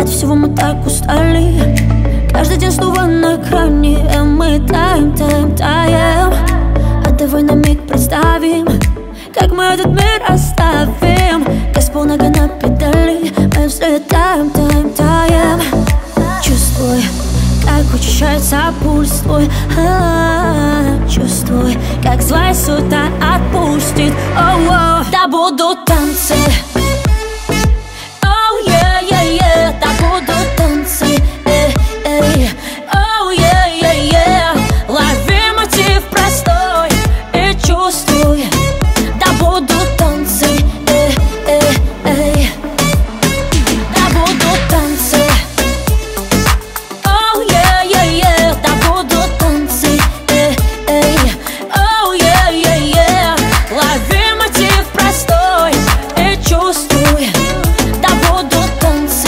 От всего мы так устали. Каждый день снова на экране. Мы таем, таем, таем. А давай на миг представим, как мы этот мир оставим. Газ полнога на педали. Мы взлетаем, таем, таем. Чувствуй, как учащается пульс твой. Чувствуй, как злая суета отпустит. Да будут танцы. Да будут танцы. Лови мотив простой и чувствуй. Да будут танцы. Да будут танцы. Да будут танцы. Лови мотив простой и чувствуй. Да будут танцы.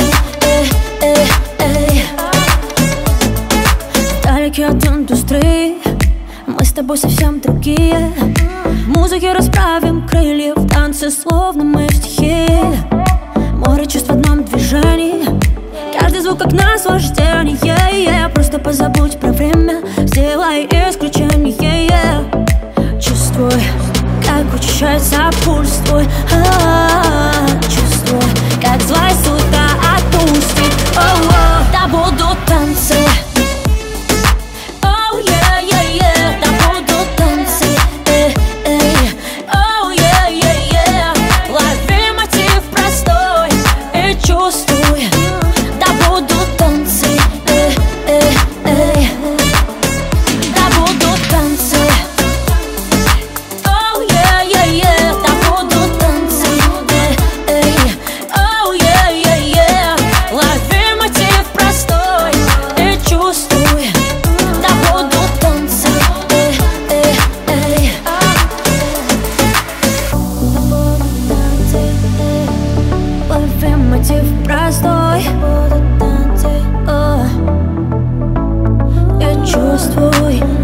Вдалеке от индустрии мы с тобой совсем другие. В музыке расправим крылья, в танце словно мы в стихии. Море чувств в одном движении, каждый звук как наслаждение. Просто позабудь про время, сделай исключение. Чувствуй, как учащается пульс твой. Чувствуй, как злая суета отпустит. Да будут танцы. Чувствуй, да будут танцы. Да будут танцы. Да будут танцы. Лови мотив простой и чувствуй. Да будут танцы. Лови мотив простой. Будут танцы. Я чувствую.